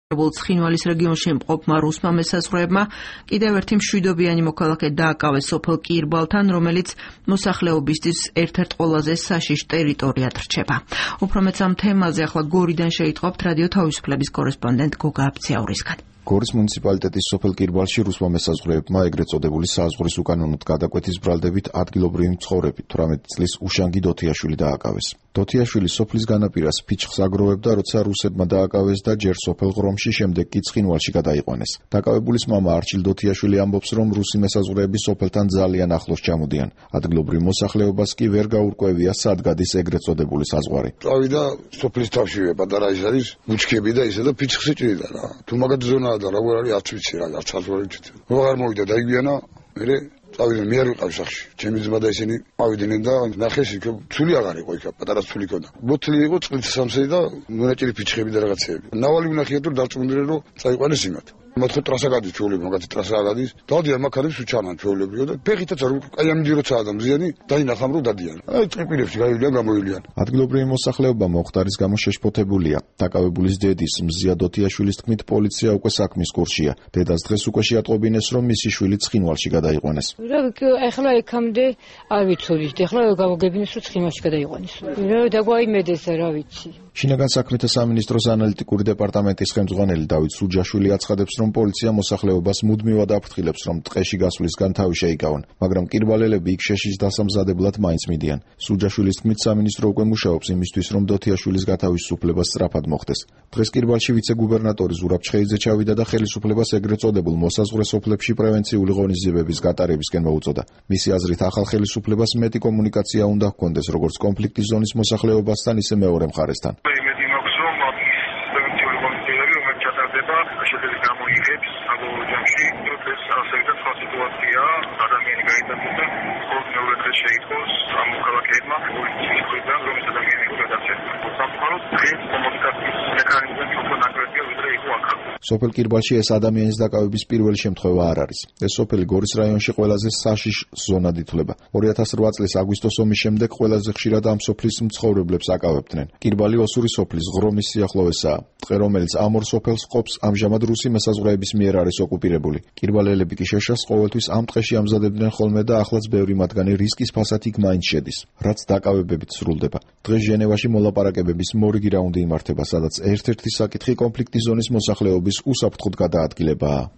ცხინვალის რეგიონში მყოფმა რუსმა მესაზღვრეებმა კიდევ ერთი მშვიდობიანი მოქალაქე დააკავეს სოფელ კირბალთან, რომელიც მოსახლეობისთვის ერთ-ერთ ყველაზე საშიშ ტერიტორიად რჩება. Უფრო მეც ამ თემაზე ახლა გორიდან შეიტყობთ რადიო თავისუფლების კორესპონდენტ გოგა აბციაურისგან. გორის მუნიციპალიტეტის სოფელ კირბალში რუსმა მესაზღვრეებმა ეგრეთ წოდებული საზღვრის უკანონოდ გადაკვეთის ბრალდებით ადგილობრივი მცხოვრები 18 წლის უშანგი დოთიაშვილი დააკავეს. დოთიაშვილი სოფლის განაპირას ფიჩხს აგროვებდა, როცა რუსებმა დააკავეს და ჯერ სოფელ ღრომში, შემდეგ კი ცხინვალში გადაიყვანეს. დაკავებულის მამა არჩილ დოთიაშვილი ამბობს, რომ რუსი მესაზღვრეები სოფელთან ძალიან ახლოს ჩამოდიან. ადგილობრივ მოსახლეობას კი ვერ გაურკვევია, სად გადის ეგრეთ წოდებული საზღვარი. წავიდა სოფლის თავშივე პატარა ის არის ბუჩქები და ისე და ფიჩხს იჭრიდა რა. თუ მაგათ ზონა და როგორ არის არც ვიცი რა, არც საზღვარი ვიცი. როგორ მოვიდა დაიგვიანა, მე წავიდნენ, მე არ ვიყავ სახში. ჩემი ძმა და ისინი ავიდნენ და ნახეს იქ ცული აღარ იყო იქ, პატარა ცული ქონდა. ბოთლი იყო წყლით სამსე და მონაჭირი ფიჩხები და რაღაცეები. ნავალი ვნახია თუ დარწმუნდნენ რომ წაიყვანეს იმათ. მოთხე ტრასა გადის ჩვეულებრივ, მაგათი ტრასა გადის. დადიან მაქარებს უჩანან ჩვეულებრივ და ფეხითაც არ აი ამ დილოცაა და მზიანი დაინახამ რომ დადიან. აი წიპილებში გაივლიან, გამოივლიან. ადგილობრივი მოსახლეობა მოხდარის გამო შეშფოთებულია. დაკავებულის დედის მზია დოთიაშვილის თქმით, პოლიცია უკვე საქმის კურსშია. დედას დღეს უკვე შეატყობინეს, რომ მისი შვილი ცხინვალში გადაიყვანეს. ახლა ეკამდე არ ვიცოდით, ახლა გავაგებინეს რომ ცხინვალში გადაიყვანეს. დაგვაიმედეს რა ვიცი. შინაგან საქმეთა სამინისტროს ანალიტიკური დეპარტამენტის ხელმძღვანელი დავით სუჯაშვილი აცხადებს, რომ პოლიცია მოსახლეობას მუდმივად აფრთხილებს, რომ ტყეში გასვლისგან თავი შეიკავონ, მაგრამ კირბალელები იქ შეშის დასამზადებლად მაინც მიდიან. სუჯაშვილის თქმით, სამინისტრო უკვე მუშაობს იმისთვის, რომ დოთიაშვილის გათავისუფლება სწრაფად მოხდეს. დღეს კირბალში ვიცე-გუბერნატორი ზურაბ ჩხეიძე ჩავიდა და ხელისუფლებას ეგრეთ წოდებულ მოსაზღვრე სოფლებში პრევენციული ღონისძიებების გატარებისკენ მოუწოდა. მისი აზრით, ახალ ხელისუფლებას მეტი კომუნიკაცია უნდა ჰქონდეს როგორც კონფლიქტის ზონის მოსახლეობასთან, ისე მეორე მხარესთან. ადამიანი გაიტაცება, ხოლმე მეორე დღეს შეიტყოს ამ მოქალაქეებმა პოლიციის მხრიდან, რომ ეს ადამიანი იყო გადაცემა. სამწუხაროდ დღეს კომუნიკაციის მექანიზმები უფრო ნაკლებია, ვიდრე იყო აქ. სოფელ კირბალში ეს ადამიანის დაკავების პირველი შემთხვევა არ არის. ეს სოფელი გორის რაიონში ყველაზე საშიშ ზონად ითვლება. 2008 წლის აგვისტოს ომის შემდეგ ყველაზე ხშირად ამ სოფლის მცხოვრებლებს აკავებდნენ. კირბალი ოსური სოფლის ღრომის სიახლოვესაა. ტყე, რომელიც ამ ორ სოფელს ყოფს, ამჟამად რუსი მესაზღვრეების მიერ არის ოკუპირებული. კირბალელები კი შეშას ყოველთვის ამ ტყეში ამზადებდნენ ხოლმე და ახლაც ბევრი მათგანი რისკის ფასად იქ მაინც შედის, რაც დაკავებებით სრულდება. დღეს ჟენევაში მოლაპარაკებების მორიგი რაუნდი იმართება, სადაც ერთ-ერთი საკითხი კონფლიქტის ზონის მოსახლეობის უსაფრთხოდ გადაადგილებაა.